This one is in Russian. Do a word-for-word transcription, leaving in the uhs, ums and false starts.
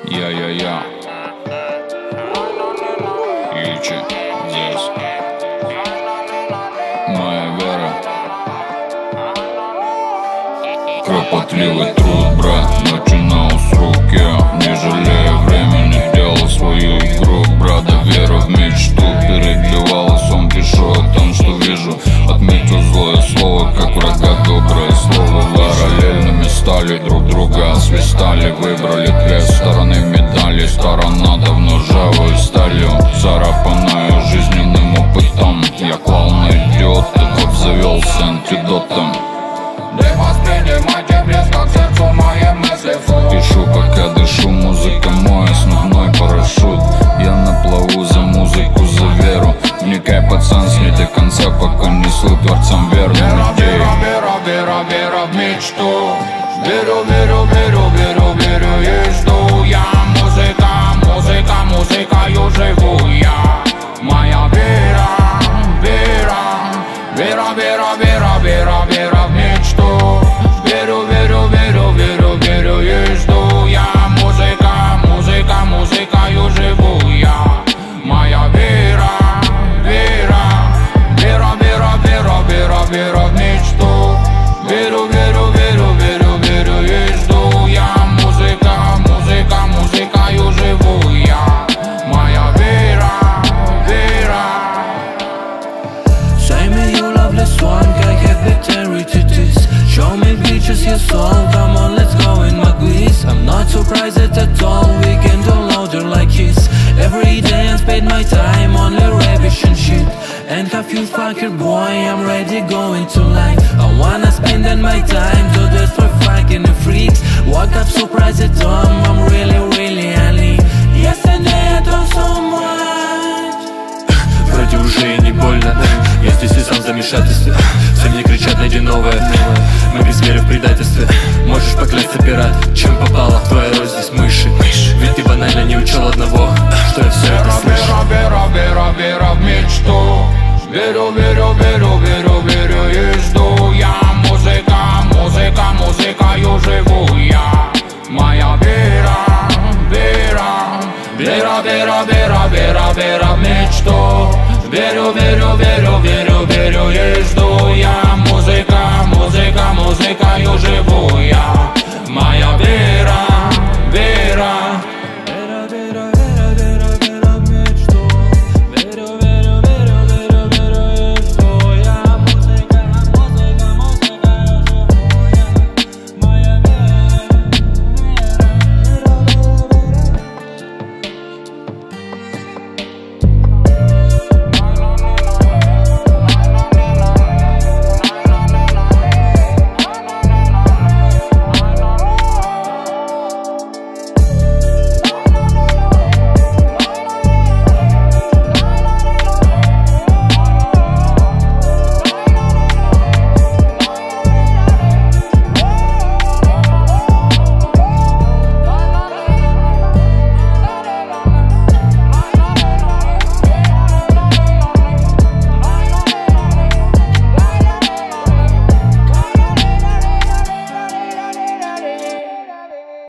Я-я-я Ючи здесь. Моя вера. Кропотливый труд, брат, начинал с руки. Не жалея времени, делал свою игру. Брата, вера в мечту перебивала сон. Пишу о том, что вижу. Отметил злое слово, как врага доброе слово. Параллельными стали, друг друга освистали. Выбрали две стороны медали. Сторона давно ржавой сталью, царапанная жизненным опытом. Я клал на идиотов, обзавелся антидотом. Не воспринимайте близко к сердцу мои мысли вслух. Пишу, пока дышу, музыка мой основной парашют. Я на плаву за музыку, за веру. Вникай, пацан, с ней до конца, пока несу творцам верным идеям. Вера, вера, вера, вера в мечту. Верю, верю, верю, верю, верю и жду. Я музыка, музыка, музыкою живу я. Моя вера, вера, вера, вера, вера, вера, вера в мечту. Верю, верю, верю, верю, верю и жду. Я музыка, музыка, музыкою живу я. Моя вера, вера, вера, вера, вера, вера, вера в мечту. Верю, верю, верю, верю, верю и жду. Я музыка, музыка, музыкою живу я. Моя вера, вера. Say me you love this one, I have battery to this. Show me pictures, your soul, come on, let's go in my quiz. I'm not surprised at all, we can download it like this. Every day I spend my time on the revision shit. And have you fucker boy, I'm ready going to life. I wanna spend all my time to this for fucking the freaks. Woke up surprised at home, I'm really, really early. Yesterday I done so much. Вроде уже и не больно. Я здесь и сам в замешательстве. Все мне кричат, найди новое. Мы без веры в предательстве. Можешь поклясться, пират, чем попало. Твоя роль здесь мыши. Ведь ты банально не учел одного, что я все это слышу. Вера, вера, вера, вера в мечту. Верю, верю, верю, верю, верю и жду. Я музыка, музыка, музыкою живу я. Моя вера, вера, вера, вера, вера, вера, вера в мечту. Верю, верю, верю, верю, верю и жду.